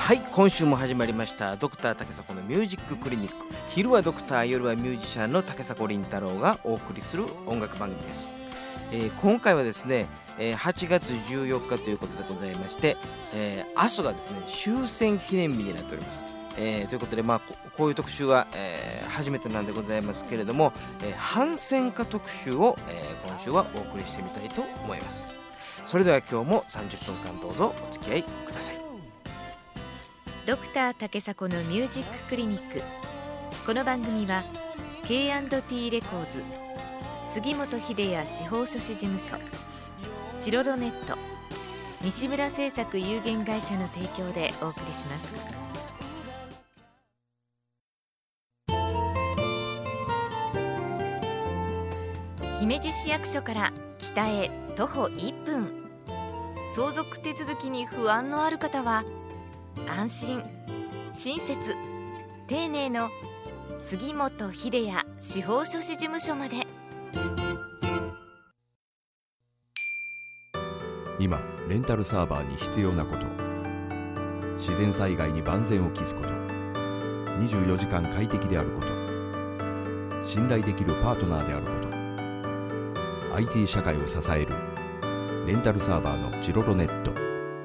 はい、今週も始まりましたドクター竹迫のミュージッククリニック。昼はドクター、夜はミュージシャンの竹迫倫太郎がお送りする音楽番組です。今回はですね、8月14日ということでございまして、明日がですね終戦記念日になっております。ということで、こういう特集は、初めてなんでございますけれども、反戦歌特集を、今週はお送りしてみたいと思います。それでは今日も30分間どうぞお付き合いください。 ドクター竹迫のミュージッククリニック。この番組は K&T レコーズ、杉本秀哉司法書士事務所、チロロネット、西村製作有限会社の提供でお送りします。姫路市役所から北へ徒歩1分。相続手続きに不安のある方は安心、親切、丁寧の杉本秀哉司法書士事務所まで。 今レンタルサーバーに必要なこと、自然災害に万全を期すこと、24時間快適であること、信頼できるパートナーであること、 IT 社会を支えるレンタルサーバーのチロロネット。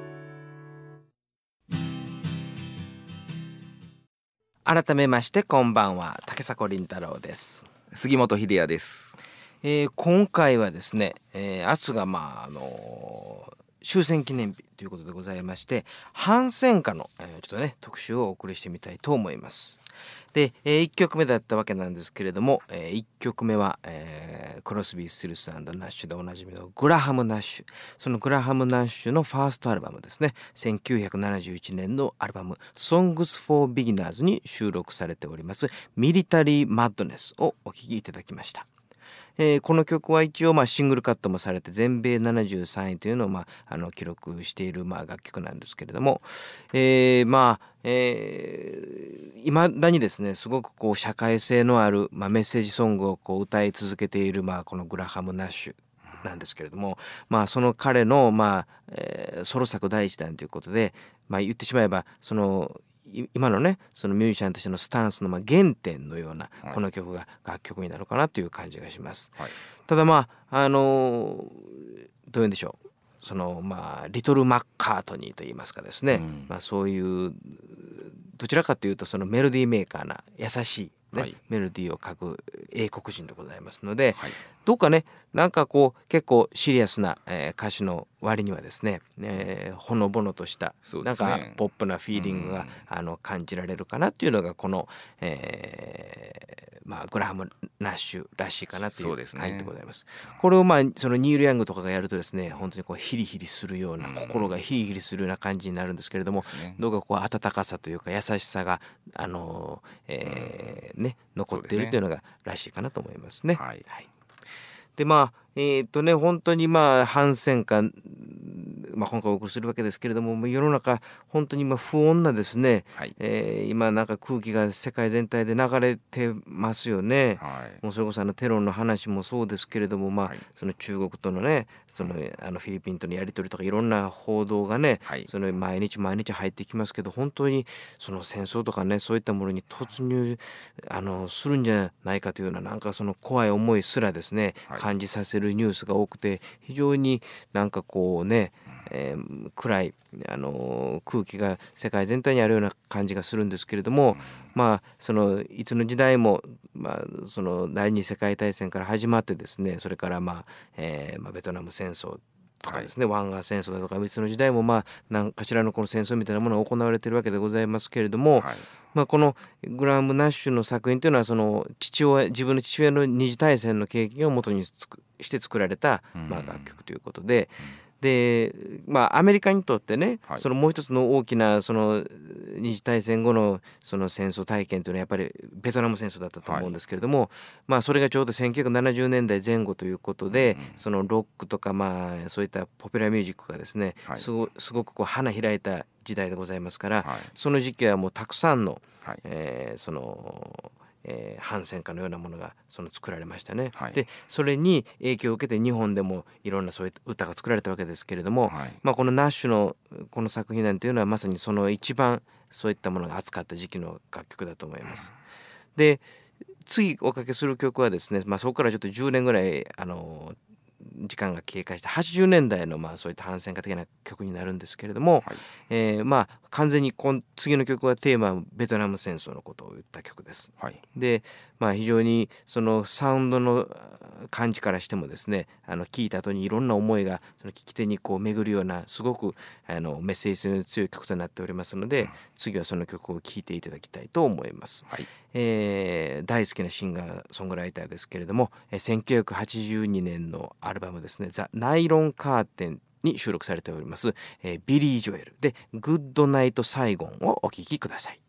改めましてこんばんは、竹迫倫太郎です。 杉本秀哉です。 今回はですね、明日が終戦記念日ということでございまして、反戦歌の、ちょっとね特集をお送りしてみたいと思います。で、1曲目だったわけなんですけれども、1曲目は、クロスビー・スティルス&ナッシュでおなじみのグラハム・ナッシュ。そのグラハム・ナッシュのファーストアルバムですね、1971年のアルバム Songs for Beginners に収録されておりますミリタリー・マッドネスをお聴きいただきました。この曲は一応シングルカットもされて全米73位というのを記録している楽曲なんですけれども、いまだにですねすごく社会性のある、メッセージソングを歌い続けている、このグラハム・ナッシュなんですけれども、その彼の、ソロ作第一弾ということで、言ってしまえばその今のねそのミュージシャンとしてのスタンスの原点のようなこの曲が楽曲になるかなという感じがします。ただどういうんでしょう、そのリトル・マッカートニーといいますかですね、そういうどちらかというとそのメロディーメーカーな優しいメロディーを書く英国人でございますので、どうかね結構シリアスな、歌詞の割にはですね、ほのぼのとした、ポップなフィーリングが、感じられるかなっていうのがこの、グラハム・ナッシュらしいかなという感じでございます。これをそのニール・ヤングとかがやるとですね、本当にヒリヒリするような、心がヒリヒリするような感じになるんですけれども、どうか温かさというか優しさが残っているというのがらしいかなと思いますね。で本当に反戦歌、今回お送りするわけですけれども、世の中本当に不穏なですね、今空気が世界全体で流れてますよね。もうそれこそテロの話もそうですけれども、その中国とのねそのフィリピンとのやり取りとかいろんな報道がね、その毎日入ってきますけど、本当にその戦争とかねそういったものに突入するんじゃないかというようなその怖い思いすらですね、感じさせるニュースが多くて、非常に暗い空気が世界全体にあるような感じがするんですけれども、そのいつの時代も、その第二次世界大戦から始まってですね、それからベトナム戦争とかですね、湾岸戦争だとかいつの時代も何かしらのこの戦争みたいなものが行われているわけでございますけれども、このグラハム・ナッシュの作品というのはその自分の父親の二次大戦の経験をもとにして作られた楽曲ということで、アメリカにとってね、そのもう一つの大きなその二次大戦後のその戦争体験というのはやっぱりベトナム戦争だったと思うんですけれども、それがちょうど1970年代前後ということで、そのロックとかそういったポピュラーミュージックがですね、すごく花開いた時代でございますから、その時期はもうたくさんの、その反戦歌のようなものが作られましたね。でそれに影響を受けて日本でもいろんなそういう歌が作られたわけですけれども、このナッシュのこの作品なんていうのはまさにその一番そういったものが扱った時期の楽曲だと思います。で次おかけする曲はですね、そこからちょっと10年ぐらい時間が経過して80年代のそういった反戦歌的な曲になるんですけれども、完全に次の曲はテーマはベトナム戦争のことを言った曲です。で、非常にそのサウンドの感じからしてもですね、聴いた後にいろんな思いがその聴き手に巡るようなすごくメッセージ性の強い曲となっておりますので、次はその曲を聴いていただきたいと思います。大好きなシンガーソングライターですけれども、1982年のアルバムですね、ザ・ナイロンカーテンに収録されております、ビリー・ジョエルでグッドナイト・サイゴンをお聴きください。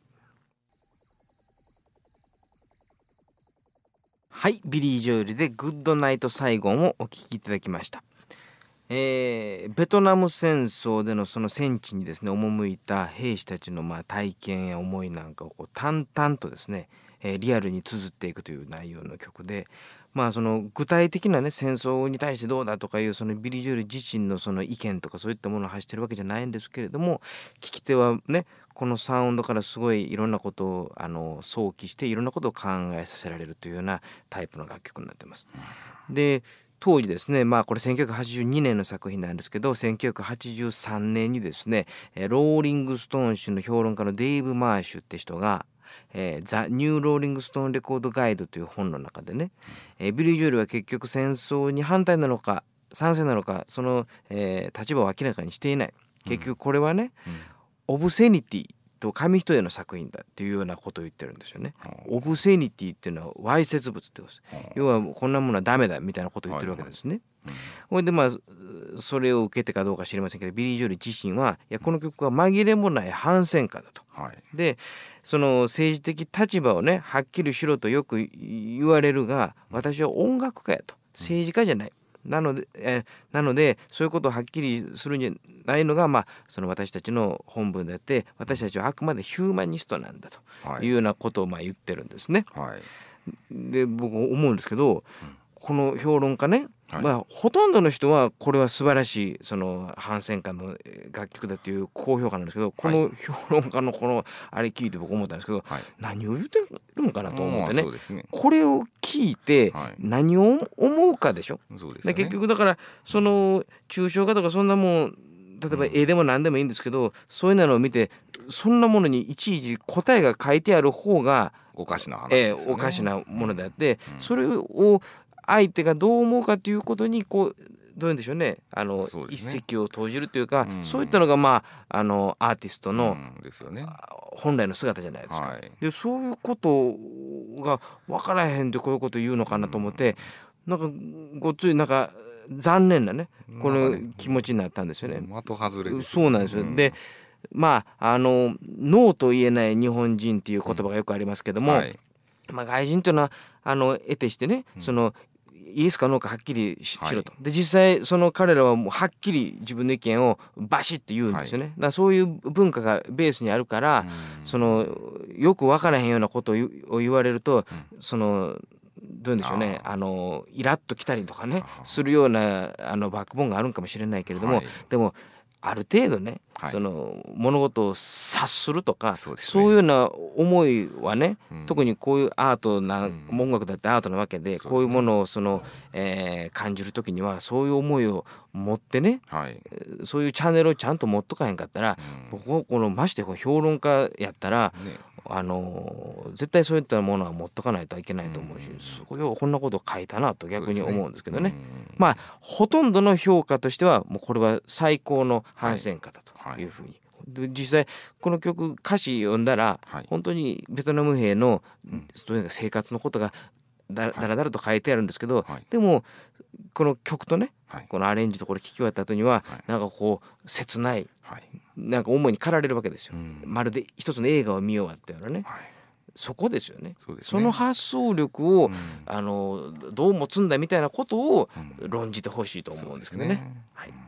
はい、ビリー・ジョエルでグッドナイト・サイゴンをお聴きいただきました。ベトナム戦争でのその戦地にですね赴いた兵士たちの体験や思いなんかを淡々とですね、リアルに綴っていくという内容の曲で、その具体的なね戦争に対してどうだとかいうそのビリー・ジョエル自身のその意見とかそういったものを発してるわけじゃないんですけれども、聞き手はねこのサウンドからすごいいろんなことを想起していろんなことを考えさせられるというようなタイプの楽曲になっています。で当時ですね、これ1982年の作品なんですけど、1983年にですねローリングストーン誌の評論家のデイブ・マーシュって人がザ・ニュー・ローリング・ストーン・レコード・ガイドという本の中でね、ビリー・ジョエルは結局戦争に反対なのか賛成なのかその、立場を明らかにしていない。結局これはね、オブセニティと紙一重の作品だっていうようなことを言ってるんですよね。オブセニティっていうのはわいせつ物ってことです。要はこんなものはダメだみたいなことを言ってるわけですね。ほいでそれを受けてかどうか知りませんけど、ビリー・ジョエル自身はいやこの曲は紛れもない反戦歌だと。でその政治的立場をねはっきりしろとよく言われるが、私は音楽家やと、政治家じゃない。なのでそういうことをはっきりするんじゃないのが、その私たちの本分であって、私たちはあくまでヒューマニストなんだというようなことを言ってるんですね。で僕思うんですけど、この評論家ね、ほとんどの人はこれは素晴らしいその反戦歌の楽曲だという高評価なんですけど、この評論家のこのあれ聞いて僕思ったんですけど、何を言ってるのかなと思ってね、これを聞いて何を思うかでしょ。で結局だからその抽象画とかそんなもん、例えば絵でも何でもいいんですけど、そういうのを見てそんなものにいちいち答えが書いてある方がおかしな話ですよね。 おかしなものであって、それを相手がどう思うかということにどういうんでしょうね、一石を投じるというか、そういったのがアーティストの、本来の姿じゃないですか。でそういうことが分からへんでこういうこと言うのかなと思って、なんかごっついなんか残念なねこの気持ちになったんですよね。 的外れです。 そうなんですよ。でノーと言えない日本人っていう言葉がよくありますけども、外人というのは得てしてね、そのイエスかノーかはっきりしろと。で実際その彼らはもうはっきり自分の意見をバシッと言うんですよね。だからそういう文化がベースにあるから、そのよく分からへんようなことを言われると、そのどういうんでしょうね、イラッときたりとかねするようなバックボーンがあるんかもしれないけれども、でもある程度ね、その物事を察するとか、そういうような思いはね、特にこういうアートな、音楽だってアートなわけで、こういうものを感じる時にはそういう思いを持ってね、そういうチャンネルをちゃんと持っとかへんかったら、僕はましてこの評論家やったら、絶対そういったものは持っとかないといけないと思うし、すごいこんなこと書いたなと逆に思うんですけどね。ほとんどの評価としてはもうこれは最高の反戦歌だというふうに、実際この曲歌詞読んだら、本当にベトナム兵の生活のことがだらだらと書いてあるんですけど、でもこの曲とね、このアレンジとこれ聴き終わった後には、なんか切ない、なんか思いに駆られるわけですよ。まるで一つの映画を見終わったようなね、そこですよね。その発想力を、どう持つんだみたいなことを論じてほしいと思うんですけどね。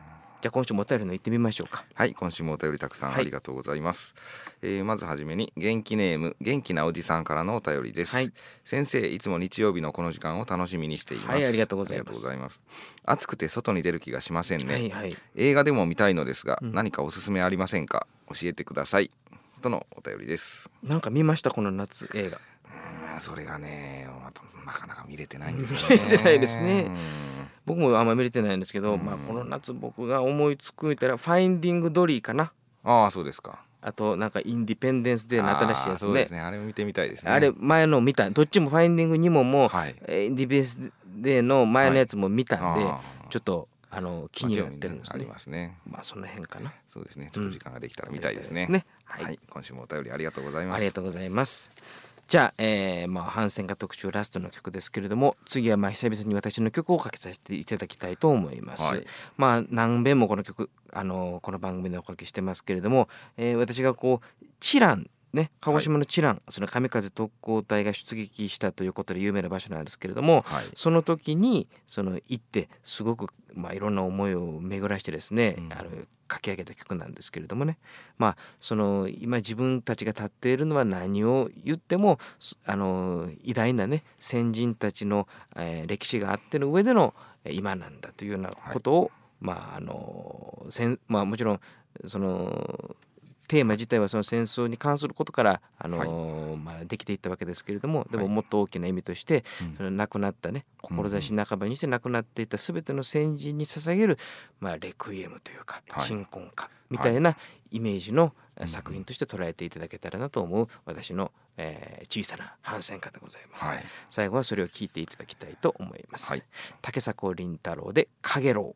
じゃあ今週もお便りの行ってみましょうか。 はい、今週もお便りたくさんありがとうございます。まずはじめに元気ネーム元気なおじさんからのお便りです。先生、いつも日曜日のこの時間を楽しみにしています。 ありがとうございます。 暑くて外に出る気がしませんね。映画でも見たいのですが、何かおすすめありませんか？教えてくださいとのお便りです。 なんか見ましたこの夏映画？ それがね、なかなか見れてないんですね。 見れてないですね。僕もあんま見れてないんですけど、この夏僕が思いつくたらファインディングドリーかな。 ああ、そうですか。あとなんかインディペンデンスデーの新しいやつね。 そうですね、あれを見てみたいですね。 あれ前の見た、どっちもファインディングにもインディペンデンスデーの前のやつも見たんで、ちょっと気になってるんですね。 ありますね。 その辺かな。 そうですね、ちょっと時間ができたら見たいですね。はい、今週もお便りありがとうございます。 ありがとうございます。じゃあ、反戦歌特集ラストの曲ですけれども、次は久々に私の曲をかけさせていただきたいと思います。何遍もこの曲この番組でおかけしてますけれども、私が知覧ね、鹿児島の知覧、その神風特攻隊が出撃したということで有名な場所なんですけれども、その時に行ってすごくいろんな思いを巡らしてですね、書き上げた曲なんですけれどもね、今自分たちが立っているのは何を言っても偉大なね先人たちの、歴史があっての上での今なんだというようなことを、もちろんテーマ自体はその戦争に関することからできていったわけですけれども、でももっと大きな意味として、その亡くなったね、志半ばにして亡くなっていた全ての先人に捧げる、レクイエムというか鎮魂歌みたいなイメージの作品として捉えていただけたらなと思う私の、小さな反戦歌でございます。最後はそれを聞いていただきたいと思います。竹迫倫太郎でかげろう。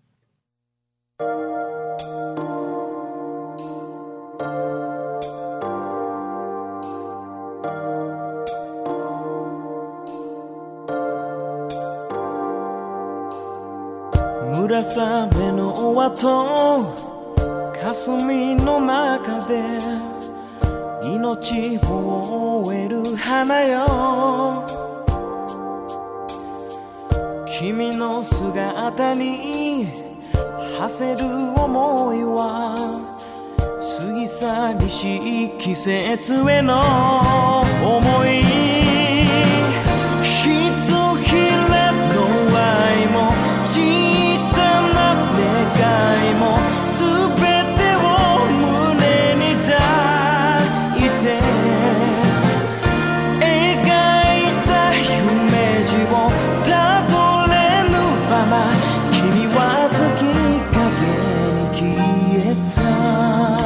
村雨の後、霞の中で命を終える花よ、君の姿に馳せる思いは過ぎ去りしい季節への思い、ひとひらの愛も小さな願いもすべてを胸に抱いて描いた夢路をたどれぬまま、君は月影に消えた。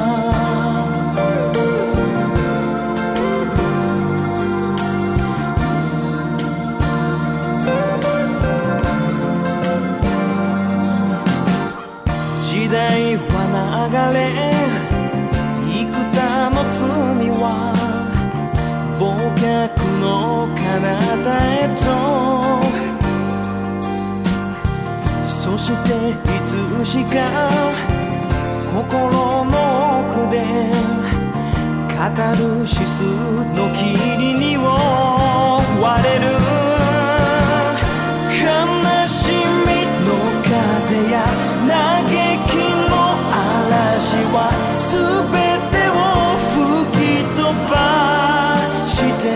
時代は流れ幾多の罪は忘却の彼方へと、そしていつしか心の奥でカタルシスの霧に割れる、悲しみの風や嘆きの嵐はすべてを吹き飛ばして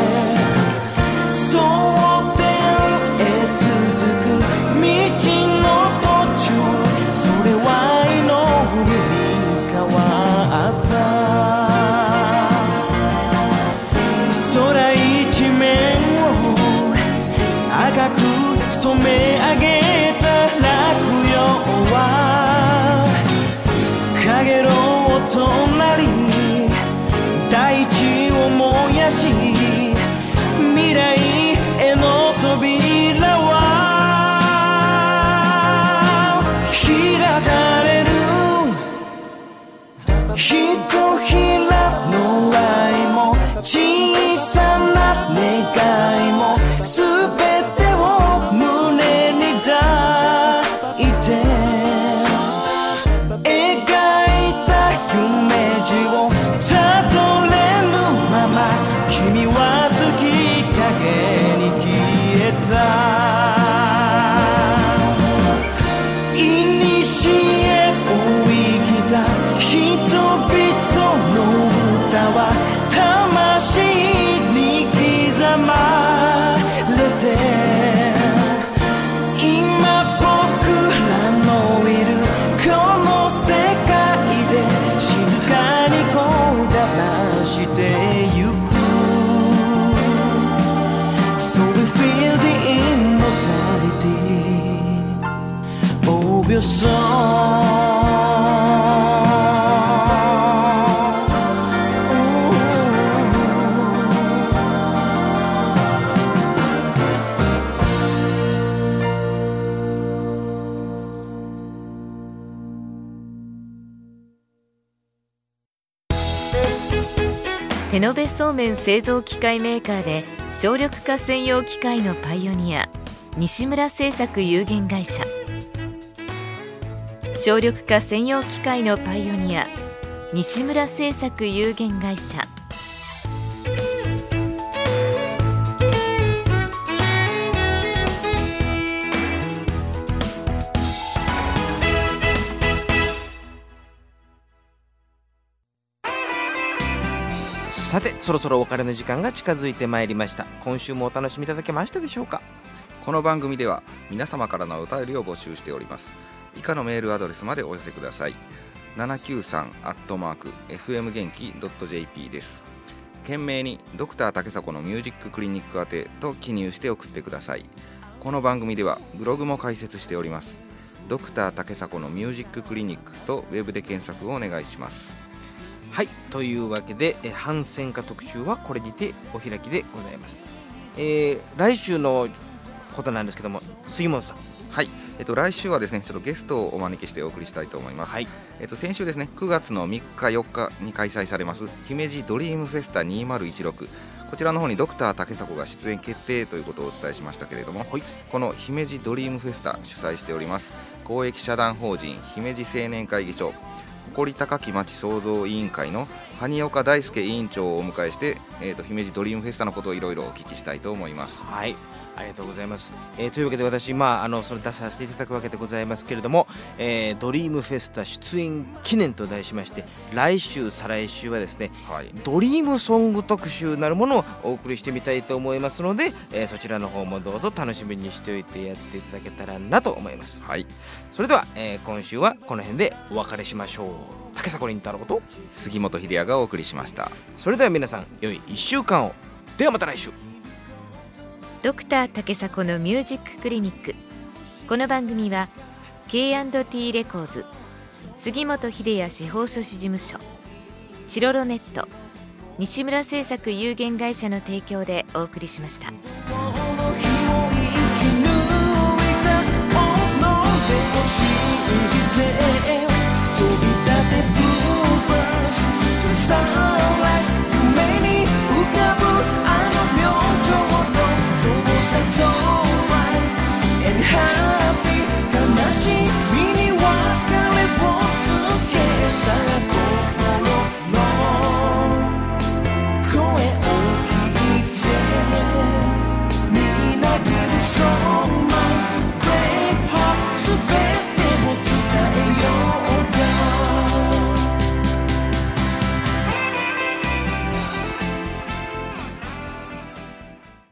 蒼天へ続く道の途中、それは祈りに変わった。空一面を赤く染め上げた落葉はかげろうとなり大地を燃やし、未来への扉は開かれる。ひとひらの愛も小さな願いもすべてを胸に抱いて描いた夢路をたどれぬまま、君は月影に消えた。いにしえ手延べそうめん製造機械メーカーで省力化専用機械のパイオニア、西村製作有限会社。省力化専用機械のパイオニア、西村製作有限会社。 さて、そろそろお別れの時間が近づいてまいりました。今週もお楽しみいただけましたでしょうか。 この番組では皆様からのお便りを募集しております。以下のメールアドレスまでお寄せください。793@fm元気 .jp です。懸命にドクター竹迫のミュージッククリニック宛てと記入して送ってください。この番組ではブログも開設しております。ドクター竹迫のミュージッククリニックとウェブで検索をお願いします。 はい、というわけで反戦化特集はこれにてお開きでございます。来週のことなんですけども、杉本さん。 はい、来週はですね、ちょっとゲストをお招きしてお送りしたいと思います。 はい、 先週ですね、9月の3日4日に開催されます姫路ドリームフェスタ2016、こちらの方にドクター竹迫が出演決定ということをお伝えしましたけれども、はい、この姫路ドリームフェスタ主催しております公益社団法人姫路青年会議所誇り高き町創造委員会の埴岡大輔委員長をお迎えして、姫路ドリームフェスタのことをいろいろお聞きしたいと思います。 はい、ありがとうございます。というわけで私、それ出させていただくわけでございますけれども、ドリームフェスタ出演記念と題しまして、来週再来週はですね、はい、ドリームソング特集なるものをお送りしてみたいと思いますので、そちらの方もどうぞ楽しみにしておいてやっていただけたらなと思います。はい、それでは、今週はこの辺でお別れしましょう。竹迫倫太郎と杉本秀哉がお送りしました。 それでは皆さん、良い1週間を。ではまた来週。 ドクター竹迫のミュージッククリニック。この番組は K&T レコーズ、杉本秀哉司法書士事務所、チロロネット、西村製作有限会社の提供でお送りしました。